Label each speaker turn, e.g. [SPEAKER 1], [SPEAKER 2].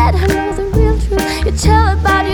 [SPEAKER 1] let her know the real truth. You tell her about